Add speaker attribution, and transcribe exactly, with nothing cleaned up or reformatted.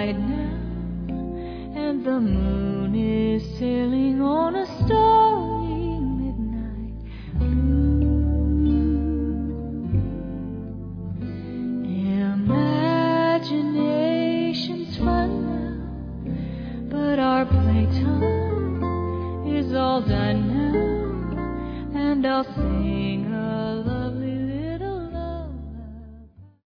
Speaker 1: right now, and the moon is sailing on a stormy midnight blue. Imagination's fun now, but our playtime is all done now, and I'll sing